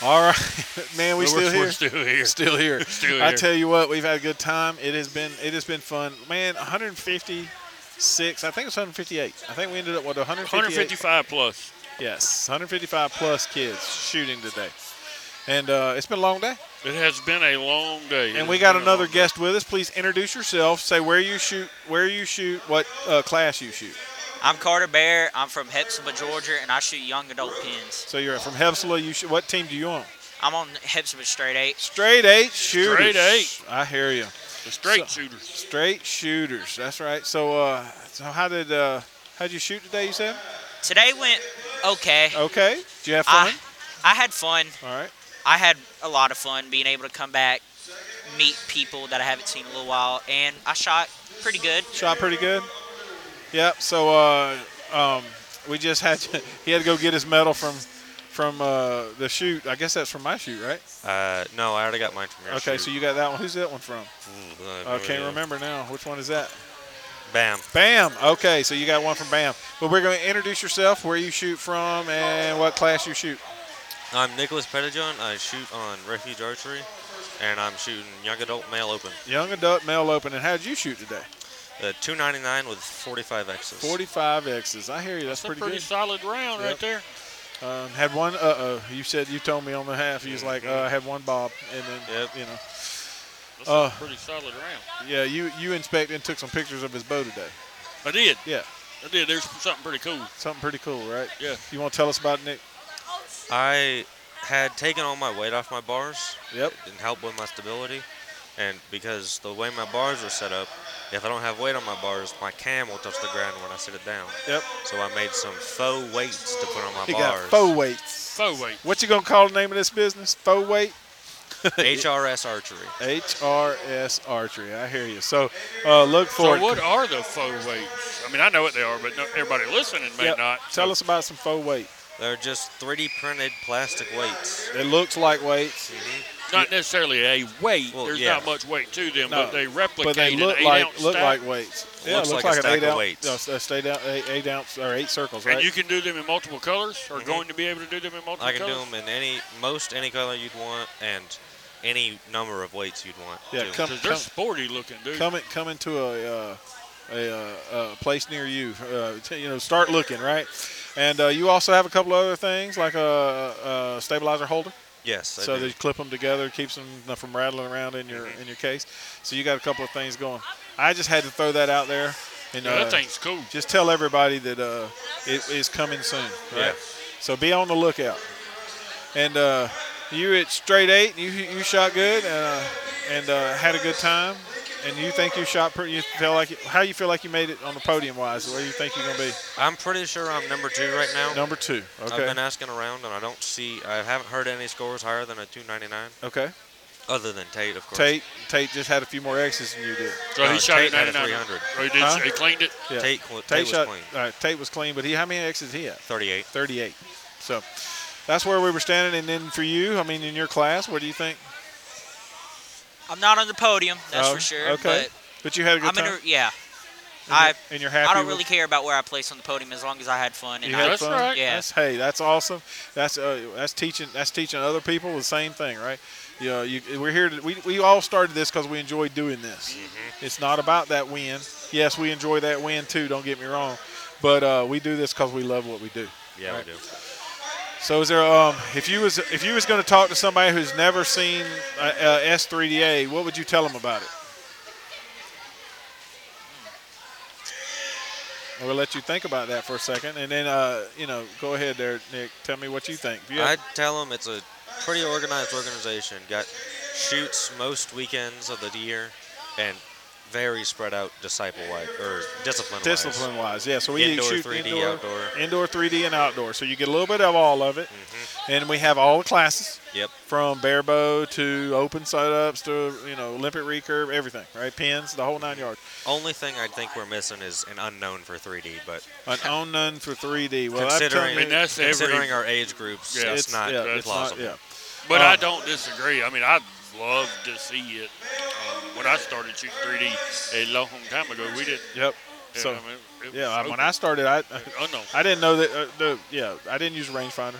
All right, man. We still We're here. still here. Still here. Still I here. tell you what, we've had a good time. It has been fun, man. 156. I think it's 158. I think we ended up with 158. 155 plus. Yes, 155 plus kids shooting today, and it's been a long day. It has been a long day. And It we has got been a another long day. guest with us. Please introduce yourself. Say where you shoot, what class you shoot. I'm Carter Bear. I'm from Hepzibah, Georgia, and I shoot young adult pins. So you're from Hepzibah. What team do you on? I'm on Hepzibah Straight 8. Straight 8 shooters. Straight 8. I hear you. The straight So- shooters. Straight shooters. That's right. So how'd you shoot today? You said. Today went okay. Okay. Did you have fun? I had fun. All right. I had a lot of fun being able to come back, meet people that I haven't seen in a little while, and I shot pretty good. Shot pretty good. Yep. So we just had he had to go get his medal from the shoot. I guess that's from my shoot, right? No, I already got mine from your Okay. shoot. So you got that one. Who's that one from? I can't really- remember now. Which one is that? Bam. Bam. Okay, so you got one from Bam. But we're going to introduce yourself, where you shoot from, and what class you shoot. I'm Nicholas Pettijohn. I shoot on Refuge Archery, and I'm shooting Young Adult Male Open. Young adult male open. And how did you shoot today? 299 with 45 X's. 45 X's. I hear you. That's That's a pretty pretty solid round Yep. right there. good. Had one. You told me on the half. You was like, I had one bob, and then Yep. That's Uh, a pretty solid round. Yeah, you inspected and took some pictures of his bow today. I did. Yeah, I did. There's something pretty cool. something pretty cool, right? Yeah. You want to tell us about it, Nick? I had taken all my weight off my bars. Yep. It didn't help with my stability. And because the way my bars are set up, if I don't have weight on my bars, my cam will touch the ground when I sit it down. Yep. So I made some faux weights to put on my He bars. got faux weights. Faux weight. What you gonna call the name of this business? Faux weight. HRS Archery. HRS Archery. I hear you. So look So forward. what are the faux weights? I mean, I know what they are, but everybody listening may Yep. not. Tell So us about some faux weight. They're just 3D printed plastic weights. It looks like weights, not necessarily a weight. Well, There's yeah. not much weight to them, No, but they replicate but they look an 8 like ounce stack. weights. Looks it looks like a like an stack 8 of ounce. weights. Stay down 8 ounce or 8 circles, right? And you can do them in multiple colors, or going to be able to do them in multiple I can do colors. them in any color you'd want and any number of weights you'd want. Yeah, too. come- Because they're sporty looking, dude. come into a place near you. Start looking, right? And you also have a couple other things like a stabilizer holder, Yes, I so do. that you clip them together, keeps them from rattling around in your case. So you got a couple of things going. I just had to throw that out there, and Yeah, that thing's cool. just tell everybody that it is coming soon. Right? Yeah. So be on the lookout. And you at Straight 8, you shot good and had a good time. And you think you shot pretty? You feel like how you feel like you made it on the podium wise? Where you think you're gonna be? I'm pretty sure I'm number 2 right now. Number 2. I've Okay. been asking around and I haven't heard any scores higher than a 299, Okay. other than Tate, of course. Tate just had a few more X's than you did. So he shot Tate at had a 99. 300. Or he did. Huh? He cleaned it. Yeah. Tate Tate was shot. clean. All right, Tate was clean, but how many X's did he have? 38. 38. So that's where we were standing. And then for you, I mean, in your class, what do you think? I'm not on the podium, that's Oh, for sure. okay. But you had a good But time. yeah. And you're happy. I don't with- really care about where I place on the podium as long as I had fun. And You I, had That's fun? right. Yeah. That's awesome. That's teaching. That's teaching other people the same thing, right? We're here. We all started this because we enjoy doing this. It's not about that win. Yes, we enjoy that win too. Don't get me wrong, but we do this because we love what we do. Yeah, Right. we do. So is there? If you was going to talk to somebody who's never seen S3DA, what would you tell them about it? We'll let you think about that for a second, and then go ahead there, Nick. Tell me what you think. If you have- I'd tell them it's a pretty organized organization. Got shoots most weekends of the year and very spread out disciple-wise or discipline-wise. Discipline-wise, yeah. So we Indoor, shoot 3D, indoor, outdoor. 3D, and outdoor. So you get a little bit of all of it, and we have all the classes Yep. from bare bow to open setups to Olympic recurve, everything, right? Pins, the whole 9 yards. Only thing I think we're missing is an unknown for 3D, but An unknown for 3D. Well, that's considering, telling And me that's every. considering our age groups, Yeah. it's not it's plausible. not, yeah. But I don't disagree. I mean, I'd love to see it. When I started shooting 3D a long time ago, we didn't. Yep. Yeah, So I mean, it was yeah, when open. I started, Oh no. I didn't know that. I didn't use a rangefinder.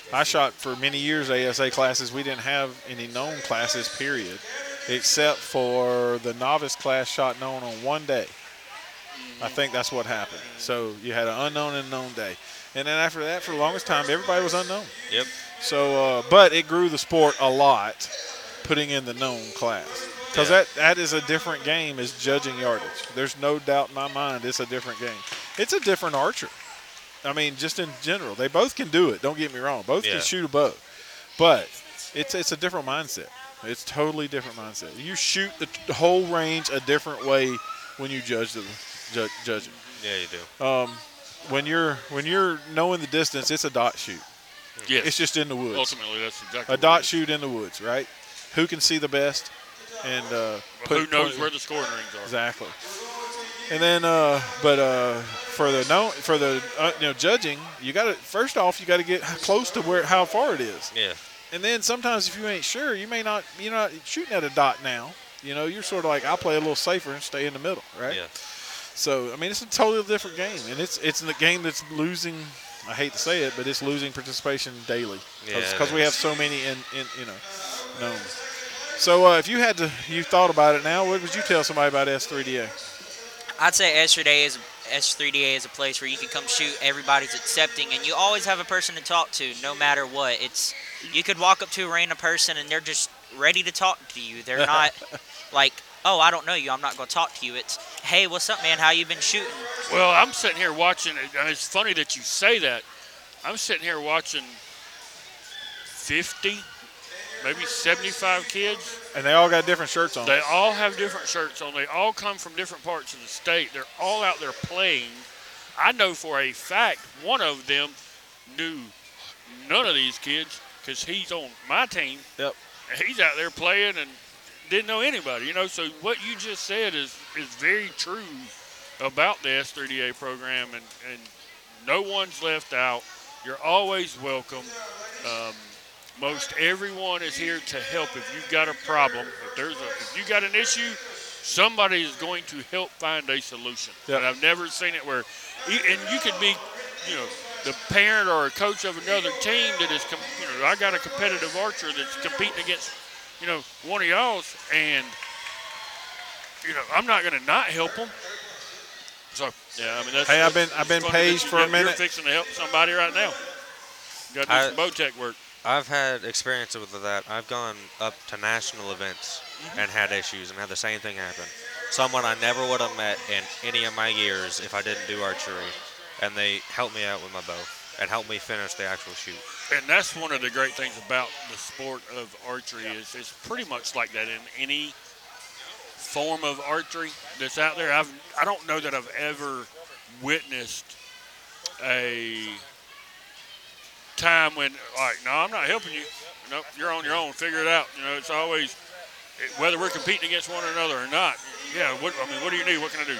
I shot for many years ASA classes. We didn't have any known classes, period, except for the novice class shot known on one day. I think that's what happened. So you had an unknown and known day. And then after that, for the longest time, everybody was unknown. Yep. So, but it grew the sport a lot, putting in the known class. Because that is a different game as judging yardage. There's no doubt in my mind it's a different game. It's a different archer. I mean, just in general. They both can do it. Don't get me wrong. Both can shoot a bow. But it's a different mindset. It's totally different mindset. You shoot the whole range a different way when you judge it. Yeah, you do. When you're knowing the distance, it's a dot shoot. Yes. It's just in the woods. Ultimately, that's exactly A what dot it is. shoot in the woods, right? Who can see the best? And Who knows where the scoring rings are? Exactly. And then, for the judging, you got to first off you got to get close to how far it is. Yeah. And then sometimes if you ain't sure, you're not shooting at a dot now. You're sort of like, I'll play a little safer and stay in the middle, right? Yeah. So I mean, it's a totally different game, and it's a game that's losing. I hate to say it, but it's losing participation daily because we have so many known. So if you thought about it now, what would you tell somebody about S3DA? I'd say S3DA is a place where you can come shoot. Everybody's accepting, and you always have a person to talk to, no matter what. You could walk up to a random person, and they're just ready to talk to you. They're not like, oh, I don't know you, I'm not going to talk to you. It's, hey, what's up, man? How you been shooting? Well, I'm sitting here watching. And it's funny that you say that. I'm sitting here watching 50, maybe 75 kids. And they all got different shirts on. They all have different shirts on. They all come from different parts of the state. They're all out there playing. I know for a fact one of them knew none of these kids because he's on my team. Yep. And he's out there playing and didn't know anybody. So what you just said is very true about the S3DA program, and no one's left out. You're always welcome. Most everyone is here to help. If you've got a problem, if you got an issue, somebody is going to help find a solution. Yep. And I've never seen it where, and you could be, the parent or a coach of another team that is, I got a competitive archer that's competing against, one of y'all's, and I'm not going to not help them. So yeah, I mean that's. Hey, I've been paged for a minute. You're fixing to help somebody right now. Got to do some bow tech work. I've had experience with that. I've gone up to national events and had issues and had the same thing happen. Someone I never would have met in any of my years if I didn't do archery, and they helped me out with my bow and helped me finish the actual shoot. And that's one of the great things about the sport of archery is it's pretty much like that in any form of archery that's out there. I don't know that I've ever witnessed a time when, no, I'm not helping you. Nope, you're on your own. Figure it out. It's always, whether we're competing against one another or not. Yeah, what do you need? What can I do?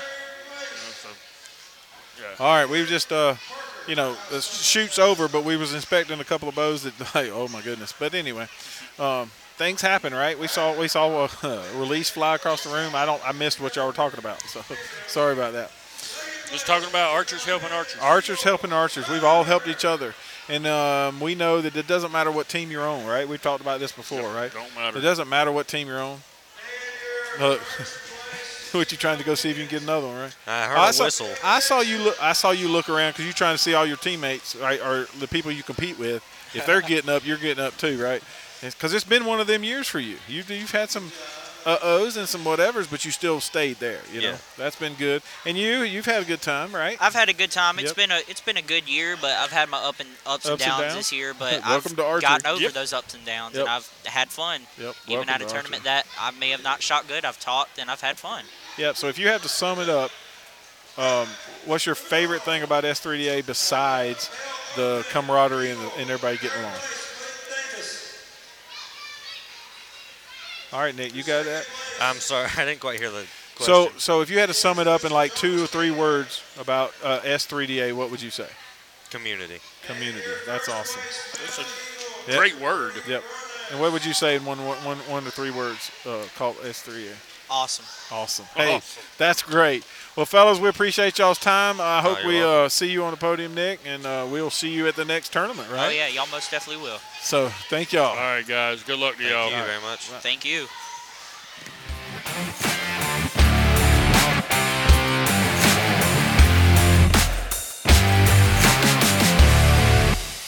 Yeah. All right, we've just, the shoot's over, but we was inspecting a couple of bows that, oh my goodness. But anyway, things happen, right? We saw a release fly across the room. I missed what y'all were talking about, so sorry about that. Just talking about archers helping archers. Archers helping archers. We've all helped each other. And we know that it doesn't matter what team you're on, right? We've talked about this before, right? Don't matter. It doesn't matter what team you're on. Look, what you trying to go see if you can get another one, right? I heard a whistle. I saw you look around because you're trying to see all your teammates, right, or the people you compete with. If they're getting up, you're getting up too, right? Because it's been one of them years for you. You've had some uh-ohs and some whatevers, but you still stayed there. You know, that's been good. And you've had a good time, right? I've had a good time. Yep. It's been a good year, but I've had my ups and downs this year. But I've gotten over those ups and downs, and I've had fun. Yep. Even at a tournament that I may have not shot good, I've talked and I've had fun. Yep. So if you have to sum it up, what's your favorite thing about S3DA besides the camaraderie and everybody getting along? All right, Nick, you got that? I'm sorry, I didn't quite hear the question. So if you had to sum it up in like 2 or 3 words about S3DA, what would you say? Community. Community. That's awesome. That's a great word. Yep. And what would you say in one to 3 words called S3DA? Awesome. Awesome. Hey, that's great. Well, fellas, we appreciate y'all's time. I hope you're we welcome. see you on the podium, Nick, and we'll see you at the next tournament, right? Oh yeah, y'all most definitely will. So thank y'all. All right, guys. Good luck to y'all. Thank you very much. Thank you.